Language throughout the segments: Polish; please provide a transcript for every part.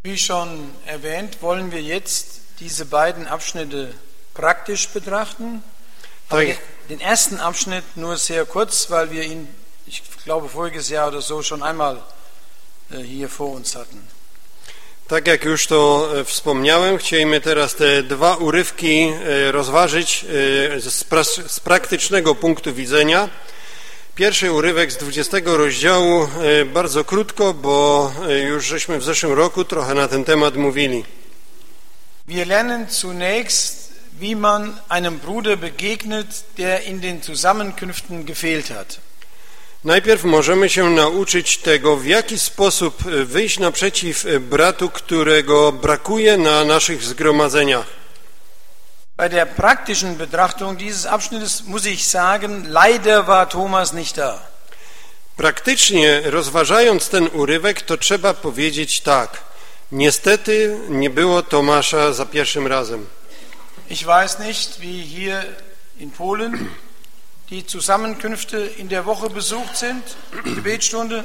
Wie schon erwähnt, wollen wir jetzt diese beiden Abschnitte praktisch betrachten. Aber den ersten Abschnitt nur sehr kurz, weil wir ihn, ich glaube, voriges Jahr oder so schon einmal hier vor uns hatten. Tak jak już to wspomniałem, chcielibyśmy teraz te dwa urywki rozważyć z praktycznego punktu widzenia. Pierwszy urywek z 20 rozdziału, bardzo krótko, bo już żeśmy w zeszłym roku trochę na ten temat mówili. Wir lernen zunächst, wie man einem Bruder begegnet, der in den Zusammenkünften gefehlt hat. Najpierw możemy się nauczyć tego, w jaki sposób wyjść naprzeciw bratu, którego brakuje na naszych zgromadzeniach. Bei der praktischen Betrachtung dieses Abschnittes muss ich sagen, leider war Thomas nicht da. Praktycznie rozważając ten urywek, to trzeba powiedzieć tak. Niestety nie było Tomasza za pierwszym razem. Ich weiß nicht, wie hier in Polen die Zusammenkünfte in der Woche besucht sind, die Gebetsstunde.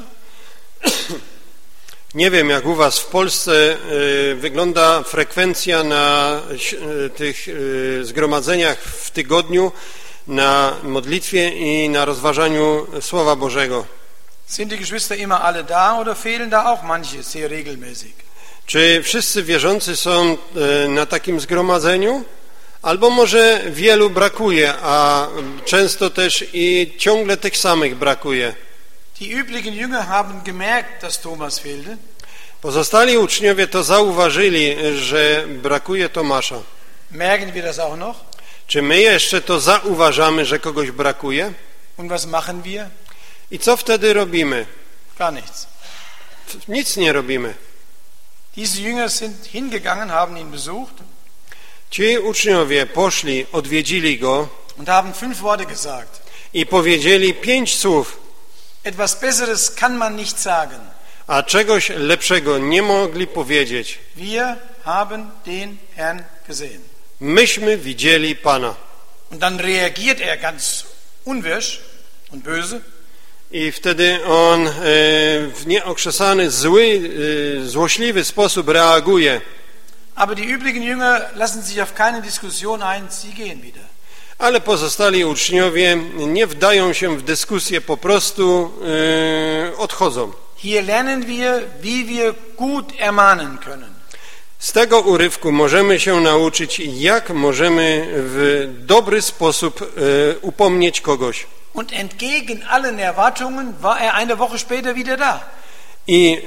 Nie wiem, jak u was w Polsce wygląda frekwencja na tych zgromadzeniach w tygodniu, na modlitwie i na rozważaniu Słowa Bożego. Sind die Geschwister immer alle da oder fehlen da auch manche sehr regelmäßig? Czy wszyscy wierzący są na takim zgromadzeniu? Albo może wielu brakuje, a często też i ciągle tych samych brakuje. Die übrigen Jünger haben gemerkt, dass Thomas fehlte. Pozostali uczniowie to zauważyli, że brakuje Tomasza. Merken wir das auch noch? Czy my jeszcze to zauważamy, że kogoś brakuje? Und was machen wir? I co wtedy robimy? Gar nichts. Nic nie robimy. Diese Jünger sind hingegangen, haben ihn besucht. Ci uczniowie poszli, odwiedzili go und haben 5 Worte gesagt. I powiedzieli 5 słów. Etwas Besseres kann man nicht sagen. A czegoś lepszego nie mogli powiedzieć. Wir haben den Herrn gesehen. Myśmy widzieli Pana. Und dann reagiert ganz unwirsch und böse. I wtedy on w nieokrzesany, zły, złośliwy sposób reaguje. Aber die übrigen Jünger lassen sich auf keine Diskussion ein, sie gehen wieder. Ale pozostali uczniowie nie wdają się w dyskusję, po prostu odchodzą. Hier lernen wir, wie wir gut ermahnen können. Z tego urywku możemy się nauczyć, jak możemy w dobry sposób upomnieć kogoś. Und entgegen allen Erwartungen war eine Woche später wieder da. I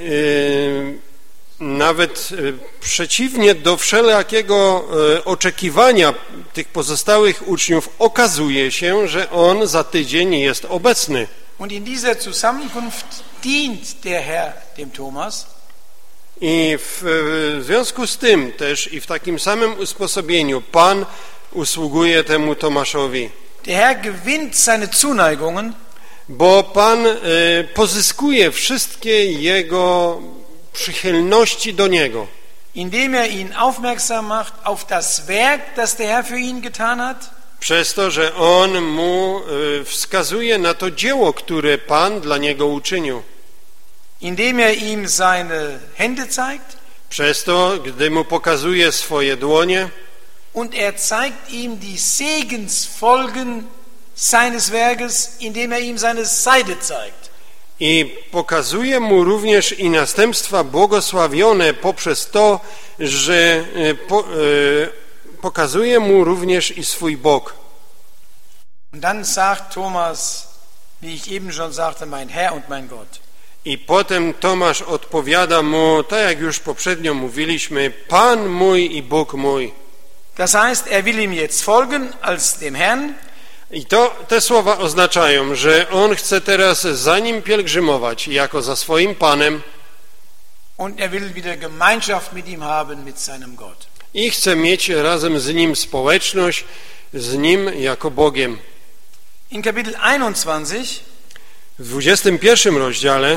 nawet przeciwnie do wszelakiego oczekiwania tych pozostałych uczniów okazuje się, że on za tydzień jest obecny. Und in dieser Zusammenkunft dient der Herr dem Thomas. I w związku z tym też i w takim samym usposobieniu Pan usługuje temu Tomaszowi. Der Herr gewinnt seine Zuneigungen, bo Pan pozyskuje wszystkie jego przychylności do niego. Indem ihn aufmerksam macht auf das Werk, das der Herr für ihn getan hat. Przez to, że on mu wskazuje na to dzieło, które Pan dla niego uczynił. Indem ihm seine Hände zeigt. Przez to, gdy mu pokazuje swoje dłonie. Und zeigt ihm die Segensfolgen seines Werkes, indem ihm seine Seite zeigt. I pokazuje mu również i następstwa błogosławione poprzez to, że pokazuje mu również i swój bok. Und dann sagt Thomas, wie ich eben schon sagte, mein Herr und mein Gott. I potem Tomasz odpowiada mu, tak jak już poprzednio mówiliśmy, Pan mój i Bóg mój. Das heißt, will ihm jetzt folgen als dem Herrn. I te słowa oznaczają, że on chce teraz za nim pielgrzymować jako za swoim Panem. Und will wieder Gemeinschaft mit ihm haben, mit seinem Gott. I chce mieć razem z nim społeczność, z nim jako Bogiem. In Kapitel 21 w 21 rozdziale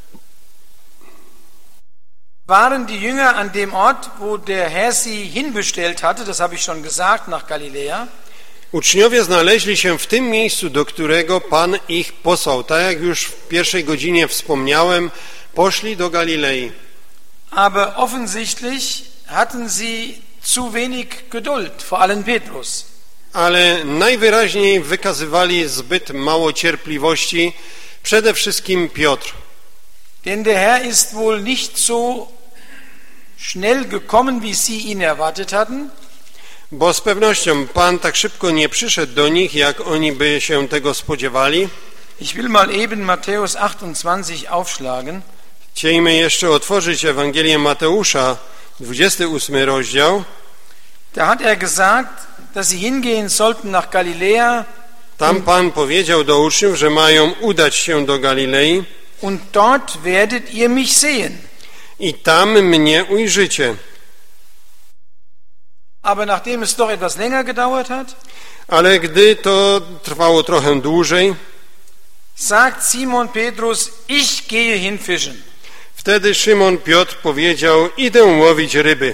waren die Jünger an dem Ort, wo der Herr sie hinbestellt hatte, das habe ich schon gesagt, nach Galiläa. Uczniowie znaleźli się w tym miejscu, do którego Pan ich posłał. Tak jak już w pierwszej godzinie wspomniałem, poszli do Galilei. aber offensichtlich hatten sie zu wenig Geduld, vor allem Petrus. Ale najwyraźniej wykazywali zbyt mało cierpliwości, przede wszystkim Piotr. Denn der Herr ist wohl nicht so schnell gekommen, wie sie ihn erwartet hatten. Bo z pewnością Pan tak szybko nie przyszedł do nich, jak oni by się tego spodziewali. Ich will mal eben Matthäus 28 aufschlagen. Chcielibyśmy jeszcze otworzyć Ewangelię Mateusza, 28 rozdział. Da hat er gesagt, dass sie hingehen sollten nach Galiläa. Tam Pan powiedział do uczniów, że mają udać się do Galilei. Und dort werdet ihr mich sehen. I tam mnie ujrzycie. Aber nachdem es doch etwas länger gedauert hat, Ale gdy to trwało trochę dłużej, sagt Simon Petrus, ich gehe hin fischen. wtedy Szymon Piotr powiedział, idę łowić ryby.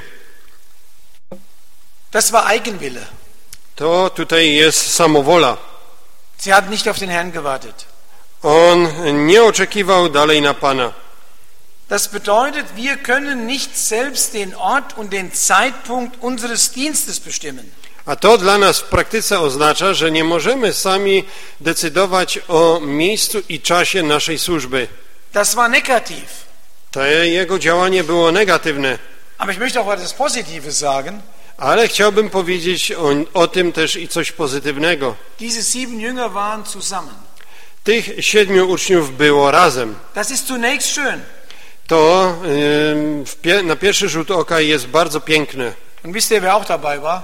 Das war Eigenwille. To tutaj jest samowola. Sie hatten nicht auf den Herrn gewartet. On nie oczekiwał dalej na Pana. Das bedeutet, wir können nicht selbst den Ort und den Zeitpunkt unseres Dienstes bestimmen. A to dla nas w praktyce oznacza, że nie możemy sami decydować o miejscu i czasie naszej służby. Das war negativ. To jego działanie było negatywne. Aber ich möchte auch etwas Positives sagen. Ale chciałbym powiedzieć o tym też i coś pozytywnego. Diese 7 Jünger waren zusammen. Tych 7 uczniów było razem. Das ist zunächst schön. To na pierwszy rzut oka jest bardzo piękne. Und wisst ihr, wer auch dabei war?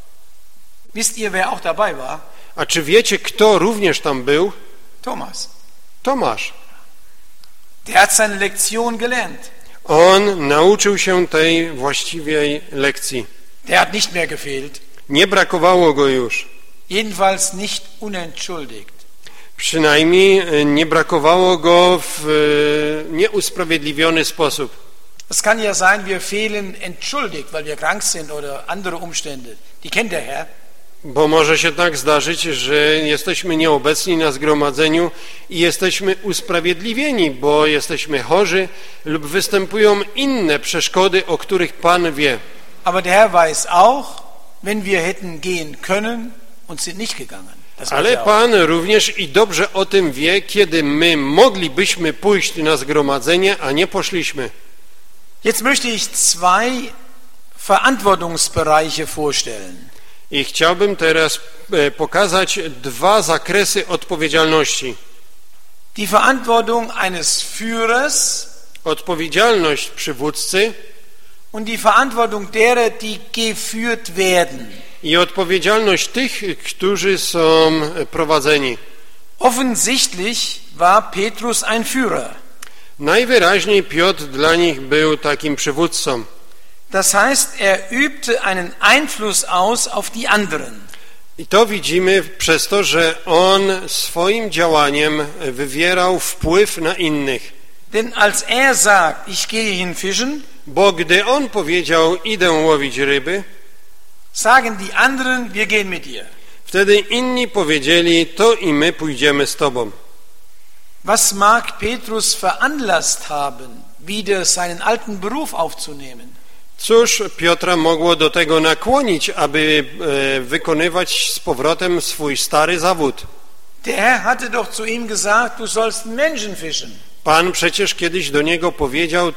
Wisst ihr, wer auch dabei war? A czy wiecie, kto również tam był? Thomas. Tomasz. Der hat seine Lektion gelernt. On nauczył się tej właściwej lekcji. Der hat nicht mehr gefehlt. Nie brakowało go już. Jedenfalls nicht unentschuldigt. Przynajmniej nie brakowało go w nieusprawiedliwiony sposób. Es kann ja sein, wir fehlen entschuldigt, weil wir krank sind oder andere Umstände. Die kennt der Herr. Bo może się tak zdarzyć, że jesteśmy nieobecni na zgromadzeniu i jesteśmy usprawiedliwieni, bo jesteśmy chorzy lub występują inne przeszkody, o których Pan wie. Aber der Herr weiß auch, wenn wir hätten gehen können und sind nicht gegangen. Ale Pan również i dobrze o tym wie, kiedy my moglibyśmy pójść na zgromadzenie, a nie poszliśmy. Jetzt möchte ich 2 Verantwortungsbereiche vorstellen. I chciałbym teraz pokazać 2 zakresy odpowiedzialności. Die Verantwortung eines Führers Odpowiedzialność przywódcy und die Verantwortung derer, die geführt werden. I odpowiedzialność tych, którzy są prowadzeni. Offensichtlich war Petrus ein Führer. Najwyraźniej Piotr dla nich był takim przywódcą. Das heißt, er übte einen Einfluss aus auf die anderen. I to widzimy przez to, że on swoim działaniem wywierał wpływ na innych. Denn als er sagt, ich gehe hin fischen, Bo gdy on powiedział, idę łowić ryby, sagen die anderen, wir gehen mit dir. wtedy inni powiedzieli, to i my pójdziemy z tobą. Was mag Petrus veranlasst haben, wieder seinen alten Beruf aufzunehmen? Cóż Piotra mogło do tego nakłonić, aby wykonywać z powrotem swój stary zawód? Der Herr hatte doch zu ihm gesagt, du sollst Menschen fischen. Pan przecież kiedyś do niego powiedział,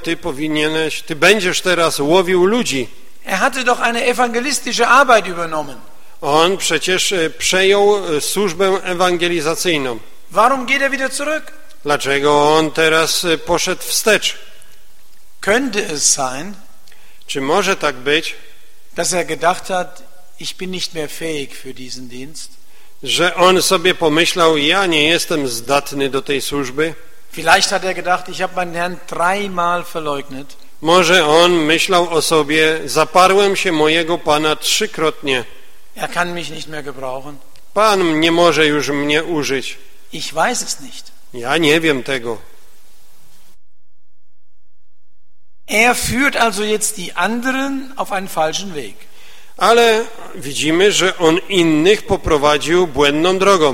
ty będziesz teraz łowił ludzi. Er hatte doch eine evangelistische Arbeit übernommen. On przecież przejął służbę ewangelizacyjną. Warum geht er wieder zurück? Dlaczego on teraz poszedł wstecz? Könnte es sein, Czy może tak być, dass er gedacht hat, ich bin nicht mehr fähig für diesen Dienst? że on sobie pomyślał, ja nie jestem zdatny do tej służby? Vielleicht hat er gedacht, ich habe meinen Herrn 3-mal verleugnet. Może on myślał o sobie, zaparłem się mojego Pana 3-krotnie. Er kann mich nicht mehr gebrauchen. Pan nie może już mnie użyć. Ich weiß es nicht. Ja nie wiem tego. Er führt also jetzt die anderen auf einen falschen Weg. Ale widzimy, że on innych poprowadził błędną drogą.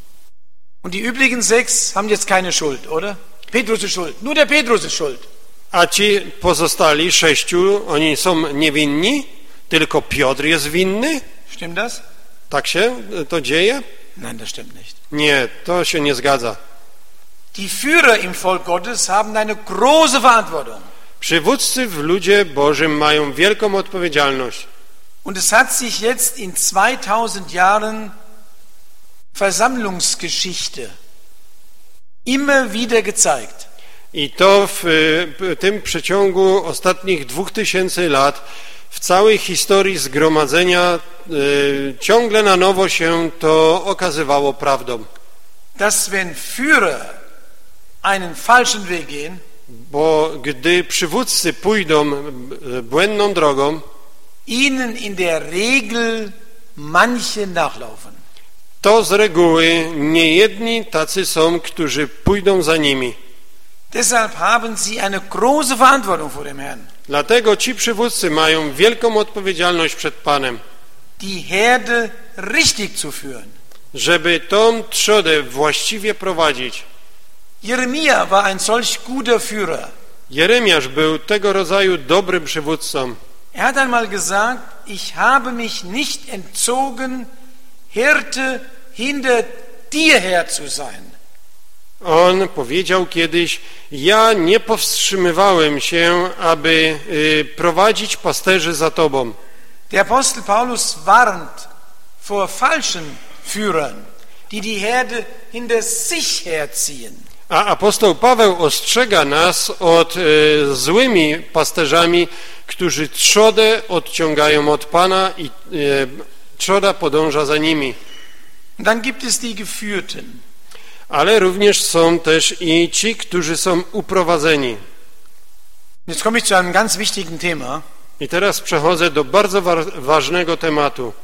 Und die übrigen 6 haben jetzt keine Schuld, oder? Petrus ist schuld. Nur der Petrus ist schuld. A ci pozostali 6, oni są niewinni? Tylko Piotr jest winny? Stimmt das? Tak się to dzieje? Nein, das stimmt nicht. Nie, to się nie zgadza. Die Führer im Volk Gottes haben eine große Verantwortung. Przywódcy w ludzie Bożym mają wielką odpowiedzialność. Und es hat sich jetzt in 2000 Jahren Versammlungsgeschichte immer wieder gezeigt. I to w tym przeciągu ostatnich 2000 lat w całej historii zgromadzenia ciągle na nowo się to okazywało prawdą. Dass wenn Führer einen falschen Weg gehen, Bo gdy przywódcy pójdą błędną drogą, ihnen in der Regel manche nachlaufen. to z reguły niejedni tacy są, którzy pójdą za nimi. Deshalb haben sie eine große Verantwortung vor dem Herrn. Dlatego ci przywódcy mają wielką odpowiedzialność przed Panem, Die Herde richtig zu führen. żeby tą trzodę właściwie prowadzić. Jeremia war ein solch guter Führer. Jeremiasz był tego rodzaju dobrym przywódcą. Er hat einmal gesagt, ich habe mich nicht entzogen, Hirte hinter dir her zu sein. On powiedział kiedyś, ja nie powstrzymywałem się, aby prowadzić pasterzy za Tobą. Der Apostel Paulus warnt vor falschen Führern, die die Herde hinter sich herziehen. A apostoł Paweł ostrzega nas od złymi pasterzami, którzy trzodę odciągają od Pana i trzoda podąża za nimi. Und dann gibt es die Geführten. Ale również są też i ci, którzy są uprowadzeni. Jetzt komme ich zu einem ganz wichtigen Thema. I teraz przechodzę do bardzo ważnego tematu.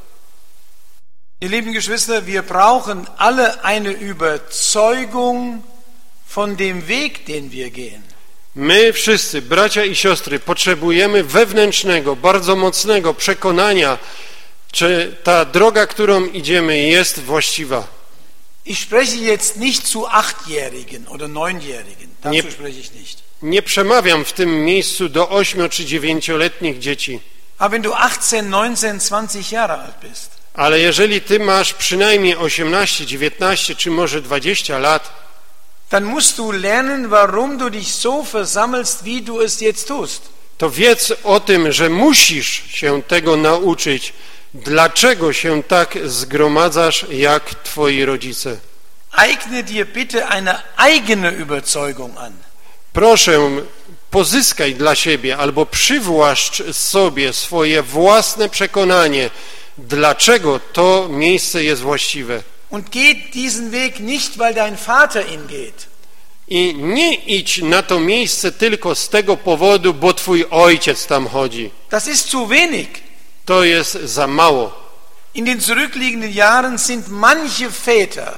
Ihr lieben Geschwister, wir brauchen alle eine Überzeugung von dem Weg, den wir gehen. My wszyscy, bracia i siostry, potrzebujemy wewnętrznego, bardzo mocnego przekonania, czy ta droga, którą idziemy, jest właściwa. Ich spreche jetzt nicht zu 8-Jährigen oder 9-Jährigen. Dazu spreche ich nicht. Nie przemawiam w tym miejscu do 8 czy 9-letnich dzieci. Aber wenn du 18, 19, 20 Jahre alt bist, Ale jeżeli ty masz przynajmniej 18, 19 czy może 20 lat, dann musst du lernen, warum du dich so versammelst, wie du es jetzt tust. to wiedz o tym, że musisz się tego nauczyć, dlaczego się tak zgromadzasz jak twoi rodzice. Eigne dir bitte eine eigene Überzeugung an. Proszę, pozyskaj dla siebie albo przywłaszcz sobie swoje własne przekonanie, dlaczego to miejsce jest właściwe. Und geht diesen Weg nicht, weil dein Vater ihn geht. I nie idź na to miejsce tylko z tego powodu, bo twój ojciec tam chodzi. Das ist zu wenig. To jest za mało. In den zurückliegenden Jahren sind manche Väter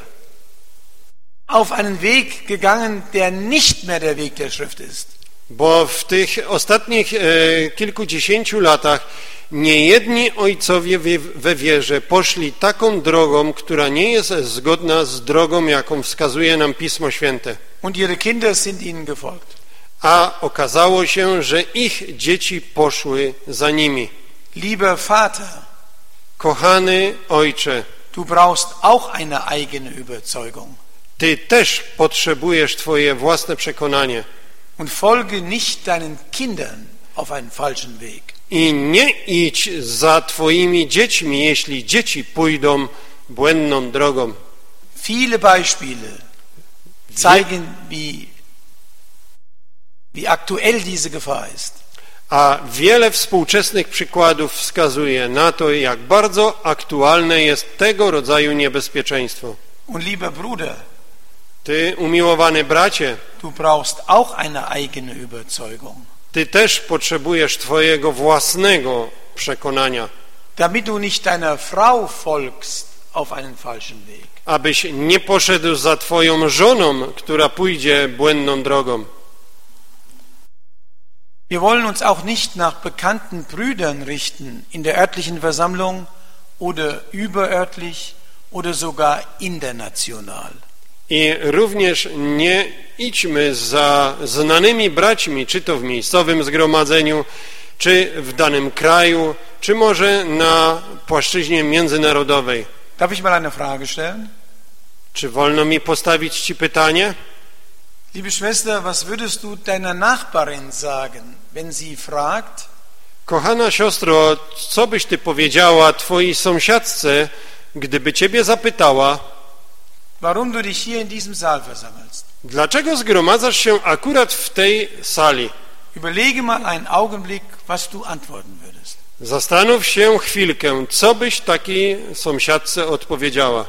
auf einen Weg gegangen, der nicht mehr der Weg der Schrift ist. Bo w tych ostatnich kilkudziesięciu latach niejedni ojcowie we wierze poszli taką drogą, która nie jest zgodna z drogą, jaką wskazuje nam Pismo Święte. Und ihre Kinder sind ihnen gefolgt. A okazało się, że ich dzieci poszły za nimi. Lieber Vater, Kochany ojcze, du brauchst auch eine eigene Überzeugung. ty też potrzebujesz twoje własne przekonanie. Und folge nicht deinen Kindern auf einen falschen Weg. I nie idź za twoimi dziećmi, jeśli dzieci pójdą błędną drogą. Viele Beispiele zeigen, wie aktuell diese Gefahr ist. A wiele współczesnych przykładów wskazuje na to, jak bardzo aktualne jest tego rodzaju niebezpieczeństwo. Und lieber Bruder, Ty, umiłowany bracie, du brauchst auch eine eigene Überzeugung, ty też potrzebujesz twojego własnego przekonania, damit du nicht deiner Frau folgst auf einen falschen Weg. abyś nie poszedł za twoją żoną, która pójdzie błędną drogą. Wir wollen uns auch nicht nach bekannten Brüdern richten in der örtlichen Versammlung oder überörtlich oder sogar international. I również nie idźmy za znanymi braćmi, czy to w miejscowym zgromadzeniu, czy w danym kraju, czy może na płaszczyźnie międzynarodowej. Darf ich mal eine Frage stellen? Czy wolno mi postawić ci pytanie? Liebe Schwester, was würdest du deiner Nachbarin sagen, wenn sie fragt, Kochana siostro, co byś ty powiedziała twojej sąsiadce, gdyby ciebie zapytała, warum du dich hier in diesem Saal versammelst? dlaczego zgromadzasz się akurat w tej sali? Überlege mal einen Augenblick, was du antworten würdest. Zastanów się chwilkę, co byś takiej sąsiadce odpowiedziała.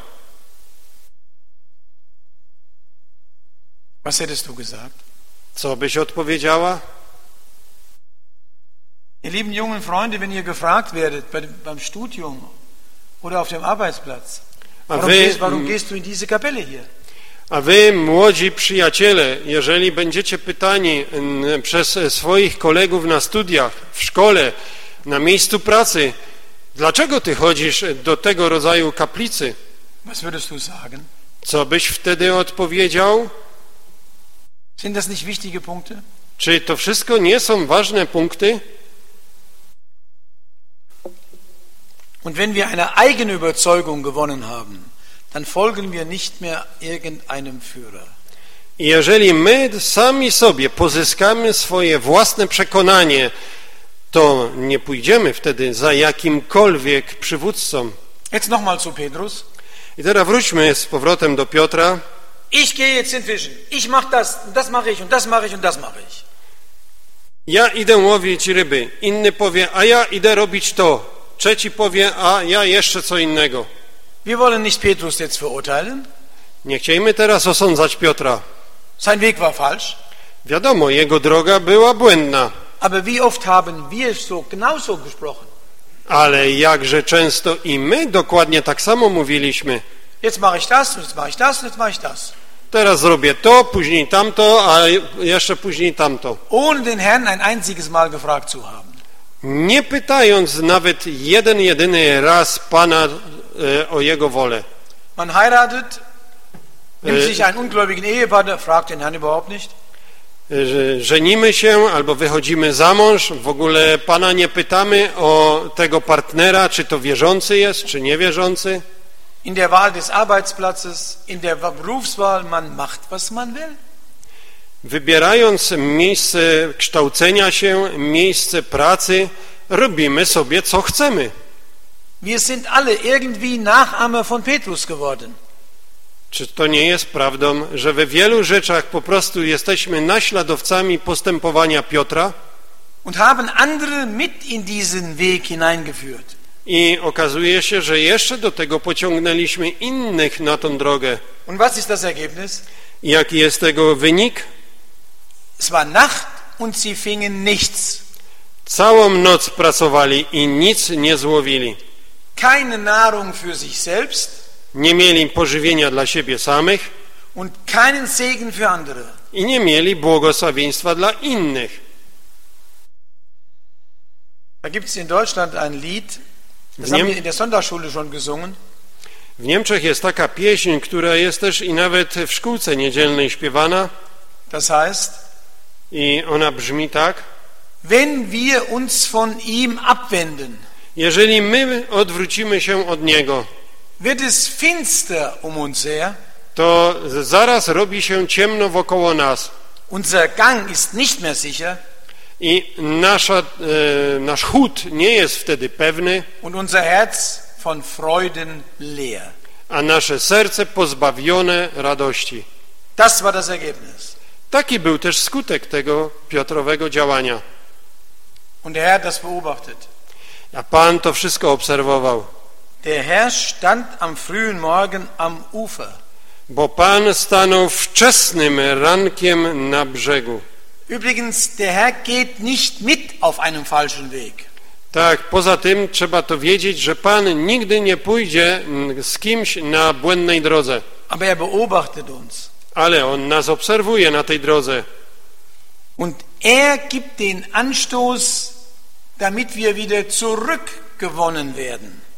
Was hättest du gesagt? Co byś odpowiedziała? Ihr lieben jungen Freunde, wenn ihr gefragt werdet beim Studium oder auf dem Arbeitsplatz, warum gehst du in diese Kapelle hier? A wy, młodzi przyjaciele, jeżeli będziecie pytani przez swoich kolegów na studiach, w szkole, na miejscu pracy, dlaczego ty chodzisz do tego rodzaju kaplicy? Was würdest du sagen? Co byś wtedy odpowiedział? Sind das nicht wichtige Punkte? Czy to wszystko nie są ważne punkty? Und wenn wir eine eigene Überzeugung gewonnen haben, dann folgen wir nicht mehr irgendeinem Führer. I jeżeli my sami sobie pozyskamy swoje własne przekonanie, to nie pójdziemy wtedy za jakimkolwiek przywódcą. Jetzt nochmal zu Petrus. I teraz wróćmy z powrotem do Piotra. Ich gehe jetzt in Fischen. Ich mache das mache ich und das mache ich und das mache ich. Ja idę łowić ryby. Inny powie, a ja idę robić to. Trzeci powie, a ja jeszcze co innego. Wir wollen nicht Petrus jetzt verurteilen. Nie chcielibyśmy teraz osądzać Piotra. Sein Weg war falsch. Wiadomo, jego droga była błędna. Aber wie oft haben wir so genauso gesprochen? Ale jakże często i my dokładnie tak samo mówiliśmy. Jetzt mache ich das, jetzt mache ich das, jetzt mache ich das. Teraz zrobię to, później tamto, a jeszcze później tamto. Ohne den Herrn ein einziges Mal gefragt zu haben. Nie pytając nawet jedyny raz Pana o Jego wolę. Man heiratet, nimmt sich einen ungläubigen Ehepartner, fragt den Herrn überhaupt nicht. Żenimy się albo wychodzimy za mąż, w ogóle Pana nie pytamy o tego partnera, czy to wierzący jest, czy niewierzący. In der Wahl des Arbeitsplatzes, in der Berufswahl, man macht, was man will. Wybierając miejsce kształcenia się, miejsce pracy, robimy sobie, co chcemy. Wir sind alle irgendwie Nachahmer von Petrus geworden. Czy to nie jest prawdą, że we wielu rzeczach po prostu jesteśmy naśladowcami postępowania Piotra? Und haben andere mit in diesen Weg hineingeführt. I okazuje się, że jeszcze do tego pociągnęliśmy innych na tą drogę. Und was ist das Ergebnis? I jaki jest tego wynik? Es war Nacht und sie fingen nichts. Całą noc pracowali i nic nie złowili. Keine Nahrung für sich selbst. Nie mieli pożywienia dla siebie samych. Und keinen Segen für andere. I nie mieli błogosławieństwa dla innych. Da gibt es in Deutschland ein Lied, das haben wir in der Sonntagsschule schon gesungen. W Niemczech jest taka pieśń, która jest też i nawet w szkółce niedzielnej śpiewana. Das heißt, I ona brzmi tak. wenn wir uns von ihm abwenden, Jeżeli my odwrócimy się od Niego, wird es finster um uns her. to zaraz robi się ciemno wokoło nas. Unser Gang ist nicht mehr sicher. I nasz chód nie jest wtedy pewny, Und unser Herz von Freuden leer. a nasze serce pozbawione radości. Das war das Ergebnis. Taki był też skutek tego Piotrowego działania. Und der Herr hat das beobachtet. A Pan to wszystko obserwował. Der Herr stand am frühen Morgen am Ufer. Bo Pan stanął wczesnym rankiem na brzegu. Übrigens, der Herr geht nicht mit auf einem falschen Weg. Tak, poza tym trzeba to wiedzieć, że Pan nigdy nie pójdzie z kimś na błędnej drodze. Aber er beobachtet uns. Ale On nas obserwuje na tej drodze. Und er gibt den Anstoß, damit wir wieder zurückgewonnen werden.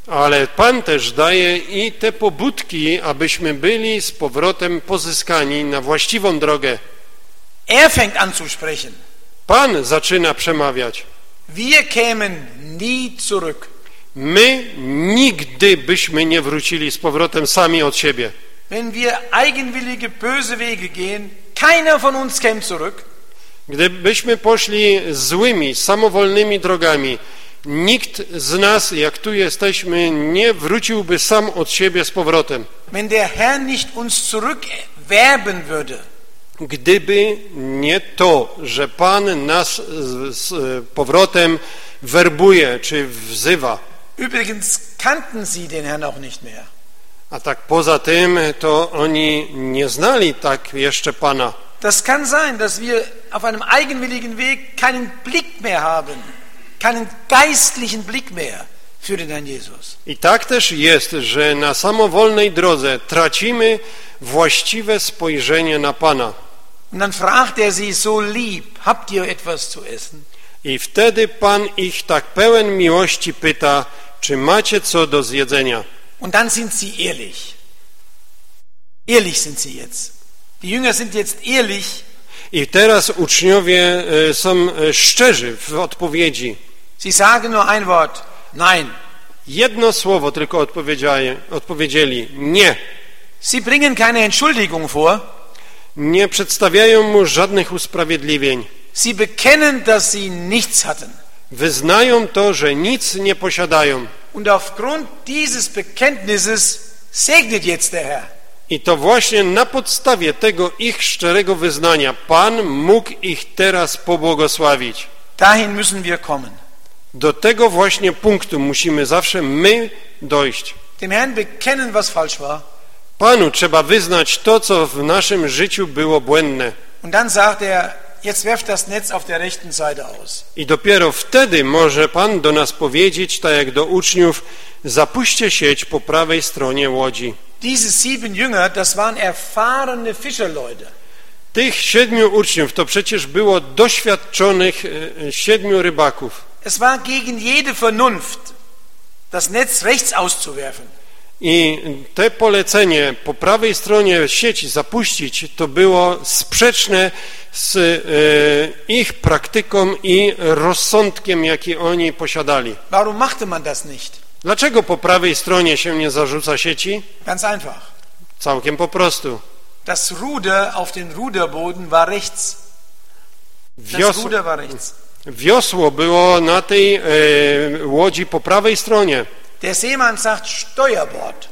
Ale Pan też daje i te pobudki, abyśmy byli z powrotem pozyskani na właściwą drogę. Er fängt an zu sprechen. Pan zaczyna przemawiać. Wir kämen nie zurück. My nigdy byśmy nie wrócili z powrotem sami od siebie. Wenn wir eigenwillige, böse Wege gehen, keiner von uns käme zurück. Gdybyśmy poszli złymi, samowolnymi drogami, nikt z nas, jak tu jesteśmy, nie wróciłby sam od siebie z powrotem. Wenn der Herr nicht uns zurückwerben würde. Gdyby nie to, że Pan nas z powrotem werbuje czy wzywa. Übrigens kannten sie den Herrn auch nicht mehr. A tak poza tym, to oni nie znali tak jeszcze Pana. Das kann sein, dass wir auf einem eigenwilligen Weg keinen Blick mehr haben, keinen geistlichen Blick mehr für den Herrn Jesus. I tak też jest, że na samowolnej drodze tracimy właściwe spojrzenie na Pana. Und dann fragt er sie so lieb, habt ihr etwas zu essen? I wtedy Pan ich tak pełen miłości pyta, czy macie co do zjedzenia. Und dann sind sie ehrlich. Ehrlich sind sie jetzt. Die Jünger sind jetzt ehrlich. I teraz uczniowie są szczerzy w odpowiedzi. Sie sagen nur ein Wort, nein. Jedno słowo tylko odpowiedzieli, nie. Sie bringen keine Entschuldigung vor. Nie przedstawiają mu żadnych usprawiedliwień. Sie bekennen, dass sie nichts hatten. Wyznają to, że nic nie posiadają. Und aufgrund dieses Bekenntnisses segnet jetzt der Herr. I to właśnie na podstawie tego ich szczerego wyznania Pan mógł ich teraz pobłogosławić. Dahin müssen wir kommen. Do tego właśnie punktu musimy zawsze my dojść. Dem Herrn bekennen, was falsch war. Panu trzeba wyznać to, co w naszym życiu było błędne. Und dann sagt er, jetzt werft das Netz auf der rechten Seite aus. I dopiero wtedy może Pan do nas powiedzieć, tak jak do uczniów, zapuśćcie sieć po prawej stronie łodzi. Diese 7 Jünger, das waren erfahrene Fischerleute. Tych 7 uczniów to przecież było doświadczonych 7 rybaków. Es war gegen jede Vernunft, das Netz rechts auszuwerfen. I te polecenie po prawej stronie sieci zapuścić, to było sprzeczne z ich praktyką i rozsądkiem, jaki oni posiadali. Warum machte man das nicht? Dlaczego po prawej stronie się nie zarzuca sieci? Ganz einfach. Całkiem po prostu. Das Ruder auf den Ruderboden war rechts. Das Ruder war rechts. Wiosło było na tej łodzi po prawej stronie. Der Seemann sagt Steuerbord.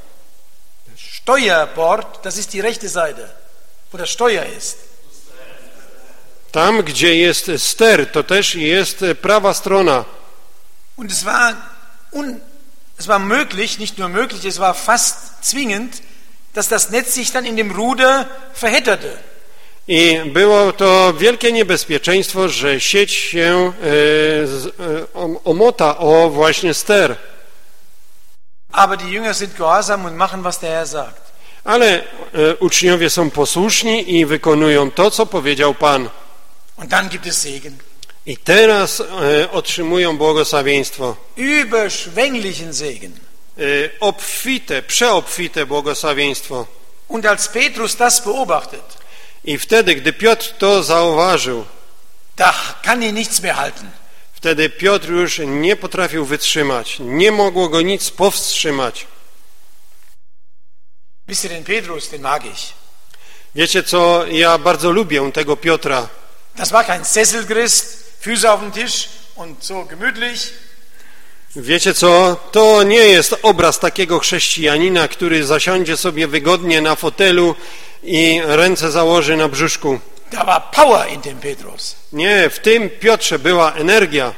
Steuerbord, das ist die rechte Seite, wo das Steuer ist. Tam, gdzie jest ster, to też jest prawa strona. Und es war möglich, nicht nur möglich, es war fast zwingend, dass das Netz sich dann in dem Ruder verhedderte. I było to wielkie niebezpieczeństwo, że sieć się omota o właśnie ster. Aber die Jünger sind gehorsam und machen, was der Herr sagt. Ale uczniowie są posłuszni i wykonują to, co powiedział Pan. Und dann gibt es Segen. I teraz otrzymują błogosławieństwo. Überschwänglichen Segen. Obfite, przeobfite błogosławieństwo. Und als Petrus das beobachtet, I wtedy, gdy Piotr to zauważył, da kann ihn nichts mehr halten. wtedy Piotr już nie potrafił wytrzymać. Nie mogło go nic powstrzymać. Wisst ihr, den Petrus, den mag ich. Wiecie co, ja bardzo lubię tego Piotra. Das war kein Sesselchrist, Füße auf dem Tisch und so gemütlich. Wiecie co, to nie jest obraz takiego chrześcijanina, który zasiądzie sobie wygodnie na fotelu i ręce założy na brzuszku. Da war Power in dem Petrus. Nie, w tym Piotrze była energia.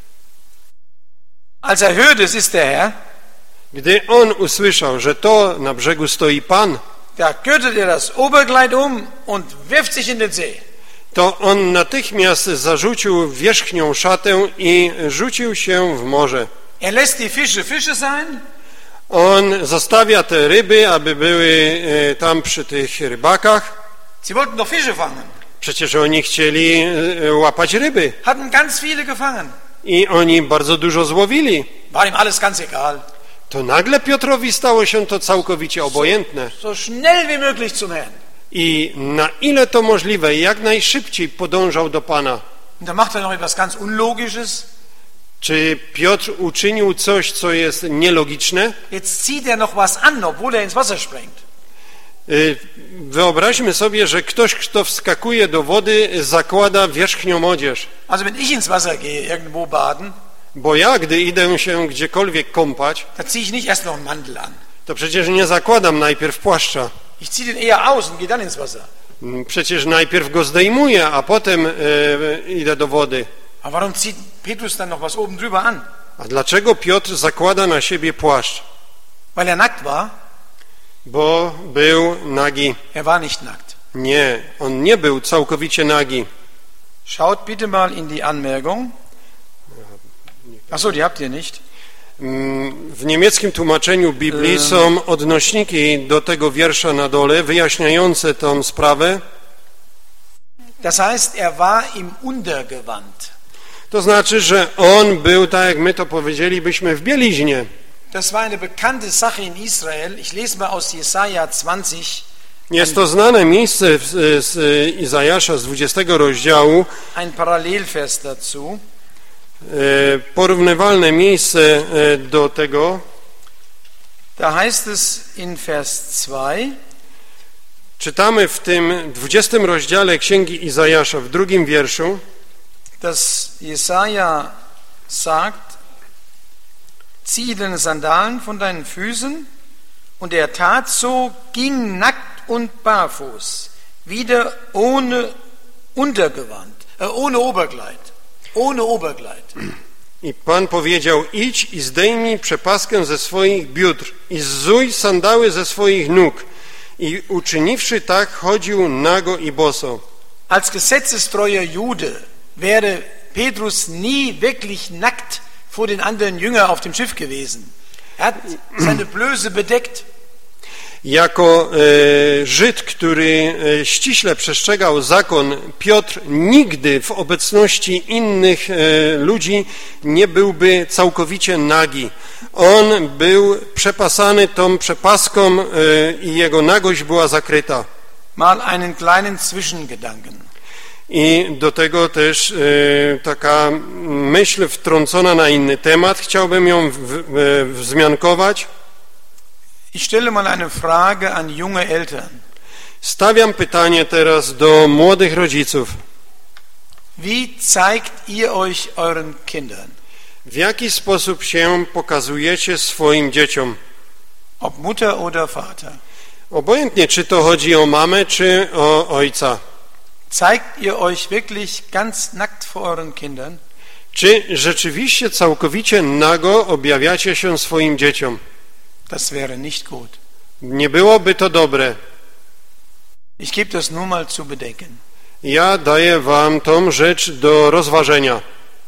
Als er hörte, es ist der Herr, Gdy on usłyszał, że to na brzegu stoi Pan, da gürtet er das Oberkleid und wirft sich in den See. to on natychmiast zarzucił wierzchnią szatę i rzucił się w morze. Er lässt die Fische Fische sein. On zostawia te ryby, aby były tam przy tych rybakach. Sie wollten doch Fische fangen. Przecież oni chcieli łapać ryby. Hatten ganz viele gefangen. I oni bardzo dużo złowili. War ihm alles ganz egal. to nagle Piotrowi stało się to całkowicie obojętne. So schnell wie möglich zum Herrn. I na ile to możliwe, jak najszybciej podążał do Pana. Und da macht noch etwas ganz Unlogisches. Czy Piotr uczynił coś, co jest nielogiczne? Jetzt zieht noch was an, obwohl ins Wasser springt. Wyobraźmy sobie, że ktoś, kto wskakuje do wody, zakłada wierzchnią odzież. Also wenn ich ins Wasser gehe, irgendwo baden, Bo ja, gdy idę się gdziekolwiek kąpać, da ziehe ich nicht erst noch einen Mantel an. to przecież nie zakładam najpierw płaszcza. Ich ziehe den eher aus und gehe dann ins Wasser. Przecież najpierw go zdejmuję, a potem idę do wody. Aber warum zieht Petrus dann noch was oben drüber an? A dlaczego Piotr zakłada na siebie płaszcz? Weil er nackt war? Bo był nagi. Er war nicht nackt. Nie, on nie był całkowicie nagi. Schaut bitte mal in die Anmerkung. Achso, die habt ihr nicht. W niemieckim tłumaczeniu Biblii są odnośniki do tego wiersza na dole, wyjaśniające tą sprawę. Das heißt, er war im Untergewand. To znaczy, że on był, tak jak my to powiedzielibyśmy, w bieliźnie. Das war eine bekannte Sache in Israel. Ich lese mal aus Jesaja 20. Jest to znane miejsce z Izajasza z 20 rozdziału, Ein Parallelvers dazu. porównywalne miejsce do tego. Da heißt es in Vers 2. Czytamy w tym 20 rozdziale Księgi Izajasza w 2 wierszu, dass Jesaja sagt, ziehe deine Sandalen von deinen Füßen, und er tat so, ging nackt und barfuß, wieder ohne Untergewand, ohne Oberkleid, ohne Oberkleid. I Pan powiedział: idź i zdejmij przepaskę ze swoich biodr i zzuj sandały ze swoich nóg. I uczyniwszy tak, chodził nago i boso. Als gesetzestreuer Jude wäre Petrus nie wirklich nackt vor den anderen Jüngern auf dem Schiff gewesen. Er hat seine Blöße bedeckt. Jako Żyd, który ściśle przestrzegał zakon, Piotr nigdy w obecności innych ludzi nie byłby całkowicie nagi. On był przepasany tą przepaską i jego nagość była zakryta. Mal einen kleinen Zwischengedanken. I do tego też taka myśl wtrącona na inny temat. Chciałbym ją wzmiankować. Ich stelle mal eine Frage an junge Eltern. Stawiam pytanie teraz do młodych rodziców. Wie zeigt ihr euch euren Kindern? W jaki sposób się pokazujecie swoim dzieciom? Ob Mutter oder Vater? Obojętnie, czy to chodzi o mamę, czy o ojca. Zeigt ihr euch wirklich ganz nackt vor euren Kindern? Czy rzeczywiście całkowicie nago objawiacie się swoim dzieciom? Das wäre nicht gut. Nie byłoby to dobre. Ich gebe das nur mal zu bedenken. Ja daję wam tą rzecz do rozważenia.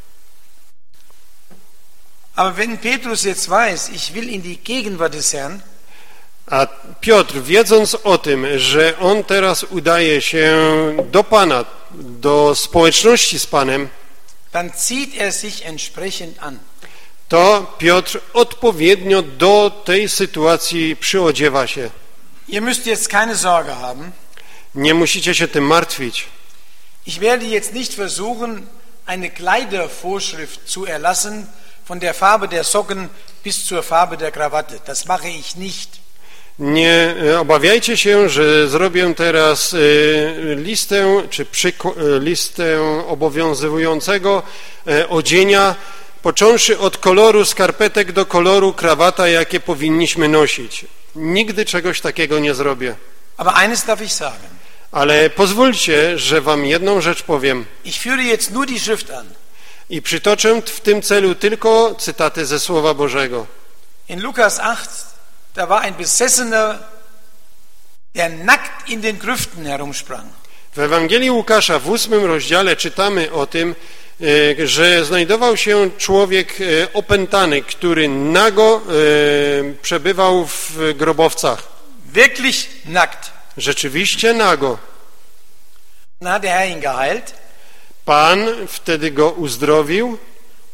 Aber wenn Petrus jetzt weiß, ich will in die Gegenwart des Herrn, A Piotr, wiedząc o tym, że on teraz udaje się do Pana, do społeczności z Panem, dann zieht er sich entsprechend an. to Piotr odpowiednio do tej sytuacji przyodziewa się. Ihr müsst jetzt keine Sorge haben. Nie musicie się tym martwić. Ich werde jetzt nicht versuchen, eine Kleidervorschrift zu erlassen, von der Farbe der Socken bis zur Farbe der Krawatte. Das mache ich nicht. Nie obawiajcie się, że zrobię teraz listę, czy listę obowiązującego odzienia, począwszy od koloru skarpetek do koloru krawata, jakie powinniśmy nosić. Nigdy czegoś takiego nie zrobię. Aber eines darf ich sagen. Ale pozwólcie, że wam jedną rzecz powiem. Ich führe jetzt nur die Schrift an. I przytoczę w tym celu tylko cytaty ze Słowa Bożego. In Lukas 8, da war ein Besessener, der nackt in den Grüften herumsprang. W Ewangelii Łukasza w 8 rozdziale czytamy o tym, że znajdował się człowiek opętany, który nago przebywał w grobowcach. Wirklich nackt. Rzeczywiście nago. Dann hat der Herr ihn geheilt. Pan wtedy go uzdrowił.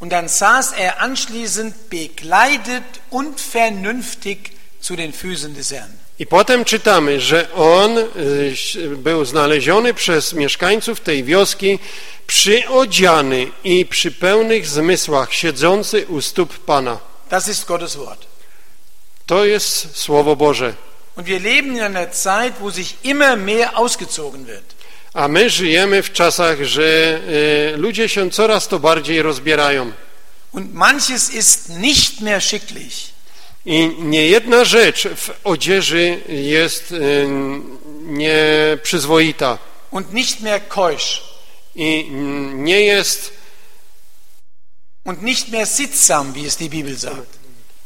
Und dann saß er anschließend bekleidet und vernünftig zu den Füßen des Herrn. I potem czytamy, że on był znaleziony przez mieszkańców tej wioski przyodziany i przy pełnych zmysłach siedzący u stóp Pana. Das ist Gottes Wort. To jest Słowo Boże. Und wir leben in einer Zeit, wo sich immer mehr ausgezogen wird. A my żyjemy w czasach, że ludzie się coraz to bardziej rozbierają. Und manches ist nicht mehr schicklich. I niejedna rzecz w odzieży jest nieprzyzwoita. Und nicht mehr keusch. I nie jest Und nicht mehr sittsam, wie es die Bibel sagt.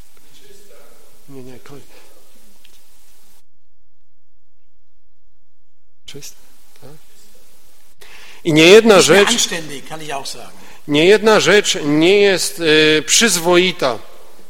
I niejedna Nicht mehr rzecz, anständig, kann ich auch sagen. niejedna rzecz nie jest przyzwoita.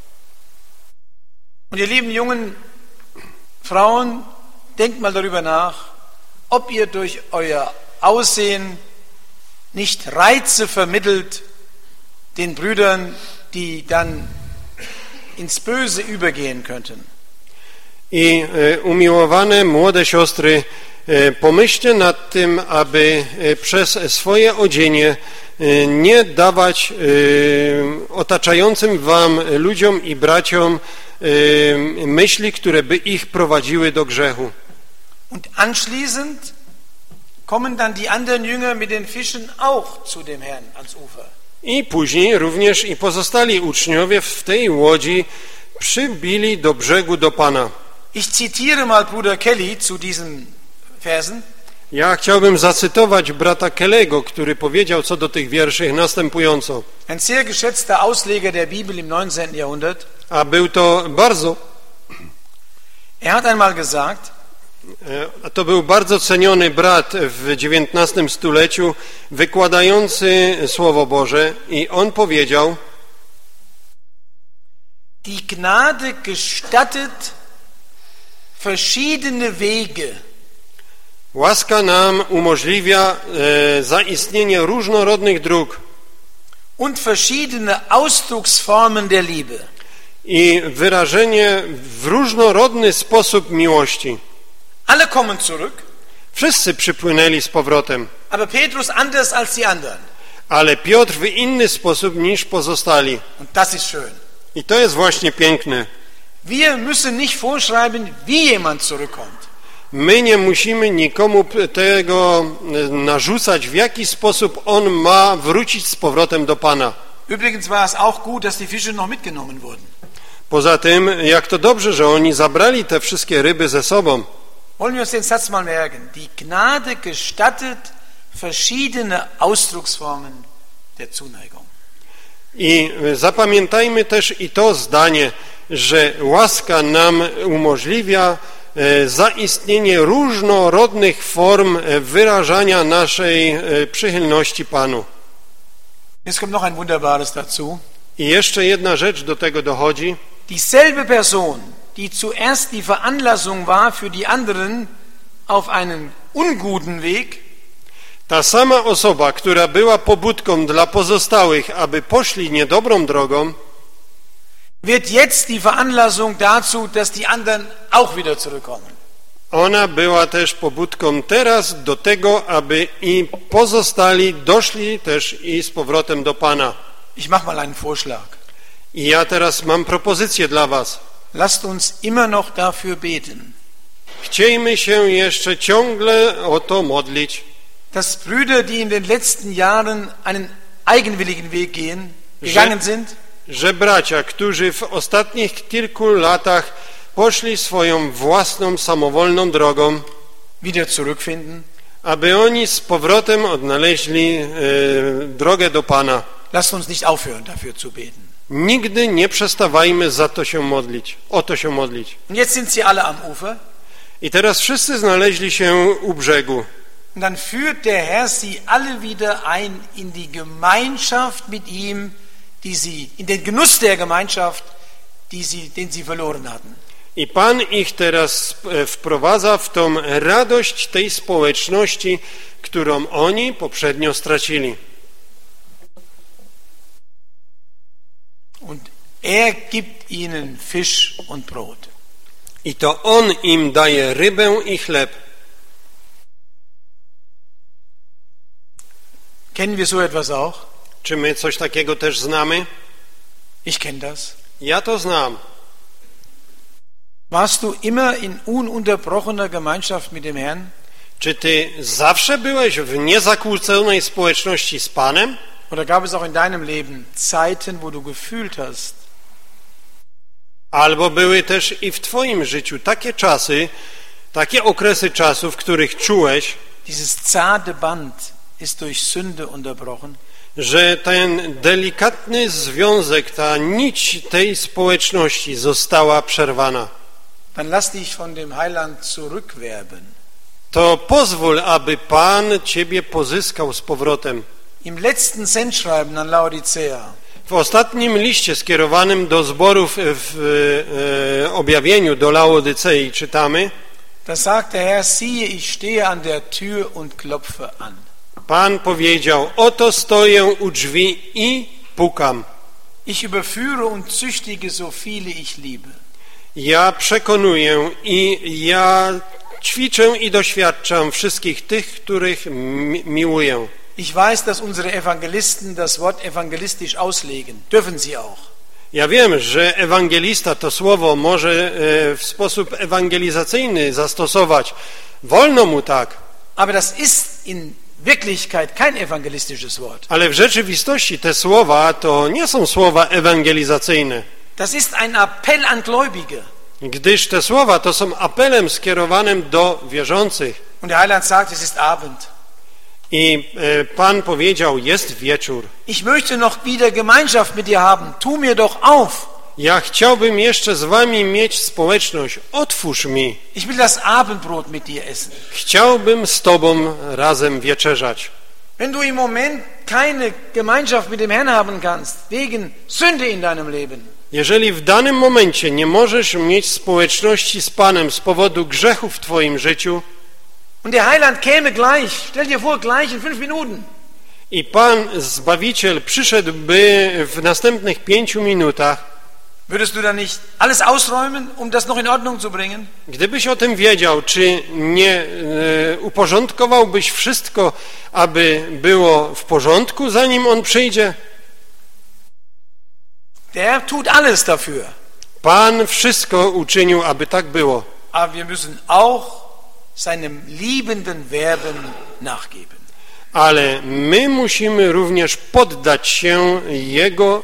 Und ihr lieben jungen Frauen, denkt mal darüber nach, ob ihr durch euer Aussehen nicht Reize vermittelt den Brüdern, die dann ins Böse übergehen könnten. I umiłowane młode siostry, pomyślcie nad tym, aby przez swoje odzienie nie dawać otaczającym wam ludziom i braciom myśli, które by ich prowadziły do grzechu. Und anschließend kommen dann die anderen Jünger mit den Fischen auch zu dem Herrn ans Ufer. I później również i pozostali uczniowie w tej łodzi przybili do brzegu do Pana. Ich zitiere mal Bruder Kelly zu diesen Versen. Ja chciałbym zacytować brata Kellego, który powiedział co do tych wierszy następująco. Ein sehr geschätzter Ausleger der Bibel im 19. Jahrhundert. A był to Er hat einmal gesagt, to był bardzo ceniony brat w XIX stuleciu, wykładający Słowo Boże, i on powiedział: die Gnade gestattet verschiedene Wege. Łaska nam umożliwia zaistnienie różnorodnych dróg Und verschiedene Ausdrucksformen der Liebe. I wyrażenie w różnorodny sposób miłości. Alle kommen zurück. Wszyscy przypłynęli z powrotem. Aber Petrus anders als die anderen. Ale Piotr w inny sposób niż pozostali. Und das ist schön. I to jest właśnie piękne. Wir müssen nicht vorschreiben, wie jemand zurückkommt. My nie musimy nikomu tego narzucać, w jaki sposób on ma wrócić z powrotem do Pana. Übrigens war es auch gut, dass die Fische noch mitgenommen wurden. Poza tym, jak to dobrze, że oni zabrali te wszystkie ryby ze sobą. Wollen wir uns den Satz mal merken. Die Gnade gestattet verschiedene Ausdrucksformen der Zuneigung. I zapamiętajmy też i to zdanie, że łaska nam umożliwia zaistnienie różnorodnych form wyrażania naszej przychylności Panu. Jetzt kommt noch ein Wunderbares dazu. I jeszcze jedna rzecz do tego dochodzi. Dieselbe Person, die zuerst die Veranlassung war für die anderen auf einen unguten Weg, Ta sama osoba, która była pobudką dla pozostałych, aby poszli niedobrą drogą, wird jetzt die Veranlassung dazu, dass die anderen auch wieder zurückkommen. ona była też pobudką teraz do tego, aby i pozostali doszli też i z powrotem do Pana. Ich mache mal einen Vorschlag. I ja teraz mam propozycję dla was. Lasst uns immer noch dafür beten, Chciejmy się jeszcze ciągle o to modlić, dass Brüder, die in den letzten Jahren einen eigenwilligen Weg gegangen sind, że bracia, którzy w ostatnich kilku latach poszli swoją własną, samowolną drogą, wieder zurückfinden. aby oni z powrotem odnaleźli drogę do Pana. Lasst uns nicht aufhören, dafür zu beten. Nigdy nie przestawajmy za to się modlić, o to się modlić. Und jetzt sind sie alle am Ufer. I teraz wszyscy znaleźli się u brzegu. Und dann führt der Herr sie alle wieder ein in die Gemeinschaft mit ihm, in den Genuss der Gemeinschaft, den sie verloren hatten. I Pan ich teraz wprowadza w tą radość tej społeczności, którą oni poprzednio stracili. Er gibt ihnen Fisch und Brot. I to On im daje rybę i chleb. Kennen wir so etwas auch? Czy my coś takiego też znamy? Ich kenne das. Ja to znam. Warst du immer in ununterbrochener Gemeinschaft mit dem Herrn? Czy ty zawsze byłeś w niezakłóconej społeczności z Panem? Oder gab es auch in deinem Leben Zeiten, wo du gefühlt hast, Albo były też i w twoim życiu takie czasy, takie okresy czasu, w których czułeś, dieses zarte Band ist durch Sünde unterbrochen? że ten delikatny związek, ta nić tej społeczności została przerwana. Dann lass dich von dem Heiland zurückwerben. To pozwól, aby Pan ciebie pozyskał z powrotem. Im letzten Sendschreiben an Laodicea W ostatnim liście skierowanym do zborów w objawieniu do Laodycei czytamy: da sagt der Herr, siehe, ich stehe an der Tür und klopfe an. Pan powiedział: oto stoję u drzwi i pukam. Ich überführe und züchtige so viele ich liebe. Ja przekonuję i ja ćwiczę i doświadczam wszystkich tych, których miłuję. Ich weiß, dass unsere Evangelisten das Wort evangelistisch auslegen. Dürfen sie auch. Ja wiem, że ewangelista to słowo może w sposób ewangelizacyjny zastosować. Wolno mu tak. Aber das ist in Wirklichkeit kein evangelistisches Wort. Ale w rzeczywistości te słowa to nie są słowa ewangelizacyjne. Das ist ein Appell an Gläubige. Gdyż te słowa to są apelem skierowanym do wierzących. Und der Heiland sagt, es ist Abend. I Pan powiedział: jest wieczór. Ich möchte noch wieder Gemeinschaft mit dir haben. Tu mir doch auf. Ja chciałbym jeszcze z wami mieć społeczność. Otwórz mi. Ich will das Abendbrot mit dir essen. Chciałbym z tobą razem wieczerzać. Wenn du im Moment keine Gemeinschaft mit dem Herrn haben kannst, wegen Sünde in deinem Leben, Jeżeli w danym momencie nie możesz mieć społeczności z Panem z powodu grzechu w twoim życiu und der Heiland käme gleich, stell dir vor, gleich in 5 Minuten, i Pan Zbawiciel przyszedłby w następnych 5 minutach, würdest du dann nicht alles ausräumen, um das noch in Ordnung zu bringen? gdybyś o tym wiedział, czy nie uporządkowałbyś wszystko, aby było w porządku, zanim On przyjdzie? Der Herr tut alles dafür. Pan wszystko uczynił, aby tak było. Aber wir müssen auch seinem liebenden Werben nachgeben. Ale my musimy również poddać się Jego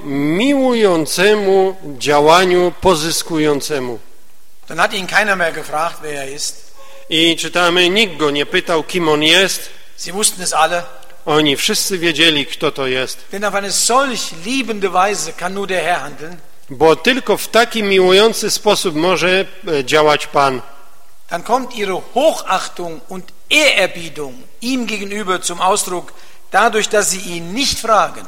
miłującemu działaniu pozyskującemu. Dann hat ihn keiner mehr gefragt, wer er ist. I czytamy, nikt go nie pytał, kim on jest. Sie wussten es alle. Oni wszyscy wiedzieli, kto to jest. Denn auf eine solch liebende Weise kann nur der Herr handeln. Bo tylko w taki miłujący sposób może działać Pan. Dann kommt ihre Hochachtung und Ehrerbietung ihm gegenüber zum Ausdruck, dadurch, dass sie ihn nicht fragen.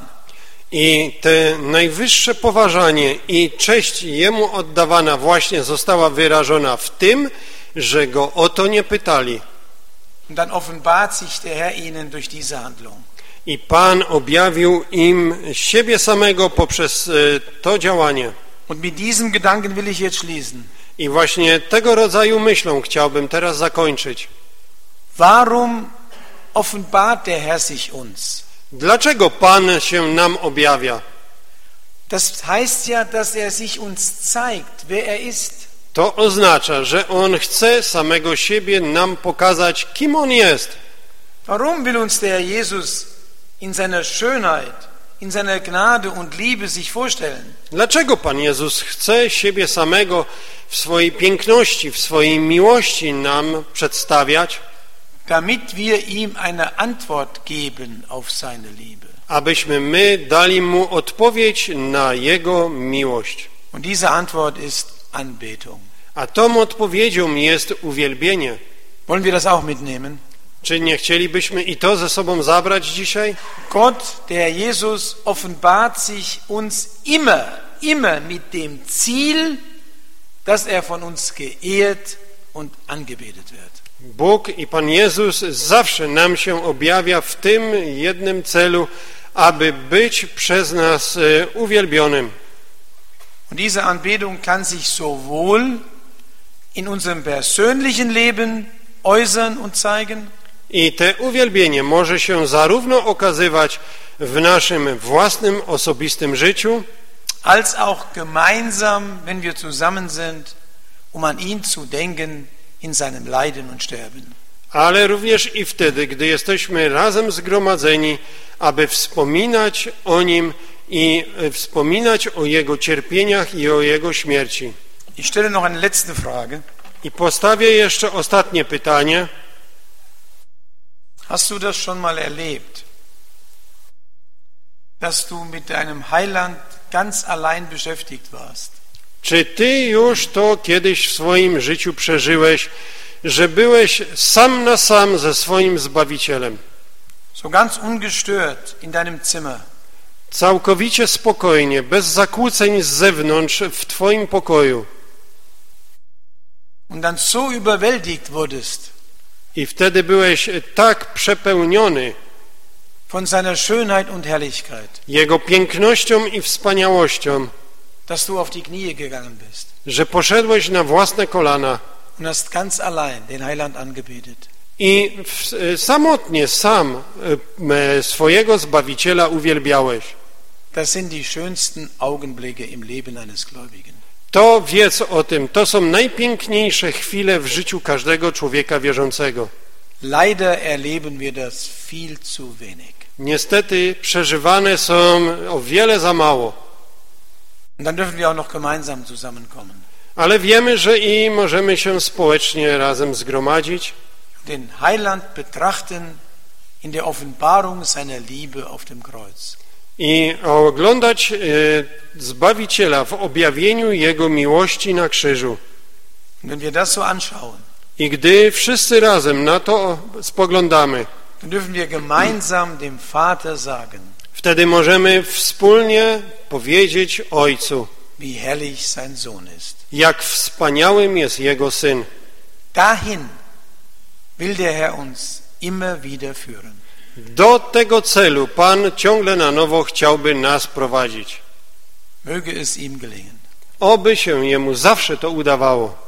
I te najwyższe poważanie i cześć Jemu oddawana właśnie została wyrażona w tym, że Go o to nie pytali. Und dann offenbart sich der Herr ihnen durch diese Handlung. I Pan objawił im siebie samego poprzez to działanie. Und mit diesem Gedanken will ich jetzt schließen. I właśnie tego rodzaju myślą chciałbym teraz zakończyć. Warum offenbart der Herr sich uns? Dlaczego Pan się nam objawia? Das heißt ja, dass er sich uns zeigt, wer er ist. To oznacza, że On chce samego siebie nam pokazać, kim On jest. Warum will uns der Jesus in seiner Schönheit, in seiner Gnade und Liebe sich vorstellen? Dlaczego Pan Jezus chce siebie samego w swojej piękności, w swojej miłości nam przedstawiać? Damit wir ihm eine Antwort geben auf seine Liebe. Abyśmy my dali Mu odpowiedź na Jego miłość. Und diese Antwort ist Anbetung. A tą odpowiedzią jest uwielbienie. Wollen wir das auch mitnehmen? Czy nie chcielibyśmy i to ze sobą zabrać dzisiaj? Gott, der Jesus, offenbart sich uns immer mit dem Ziel, dass er von uns geehrt und angebetet wird. Bóg i Pan Jezus zawsze nam się objawia w tym jednym celu, aby być przez nas uwielbionym. Und diese Anbetung kann sich sowohl in unserem persönlichen Leben äußern und zeigen, I te uwielbienie może się zarówno okazywać w naszym własnym, osobistym życiu, als auch gemeinsam, wenn wir zusammen sind, an ihn zu denken in seinem Leiden und Sterben. ale również i wtedy, gdy jesteśmy razem zgromadzeni, aby wspominać o Nim i wspominać o Jego cierpieniach i o Jego śmierci. Ich stelle noch eine letzte Frage. I postawię jeszcze ostatnie pytanie. Hast du das schon mal erlebt, dass du mit deinem Heiland ganz allein beschäftigt warst? Czy ty już to kiedyś w swoim życiu przeżyłeś, że byłeś sam na sam ze swoim Zbawicielem? So ganz ungestört in deinem Zimmer. Całkowicie spokojnie, bez zakłóceń z zewnątrz, w twoim pokoju. Und dann so überwältigt wurdest I wtedy byłeś tak przepełniony von seiner Schönheit und Herrlichkeit, Jego pięknością i wspaniałością, dass du auf die Knie gegangen bist że poszedłeś na własne kolana und hast ganz allein den Heiland angebetet. i samotnie sam swojego Zbawiciela uwielbiałeś. Das sind die schönsten Augenblicke im Leben eines Gläubigen. To wiedz o tym, to są najpiękniejsze chwile w życiu każdego człowieka wierzącego. Leider erleben wir das viel zu wenig. Niestety przeżywane są o wiele za mało. Und dann dürfen wir auch noch gemeinsam zusammenkommen. Ale wiemy, że i możemy się społecznie razem zgromadzić Den Heiland betrachten in der Offenbarung seiner Liebe auf dem Kreuz. i oglądać Zbawiciela w objawieniu Jego miłości na krzyżu. Und wenn wir das so anschauen, I gdy wszyscy razem na to spoglądamy, dann dürfen wir gemeinsam dem Vater sagen, wtedy możemy wspólnie powiedzieć Ojcu, wie herrlich sein Sohn ist. jak wspaniałym jest Jego Syn. Dahin will der Herr uns immer wieder führen. Do tego celu Pan ciągle na nowo chciałby nas prowadzić. Möge es ihm gelingen. Oby się Jemu zawsze to udawało.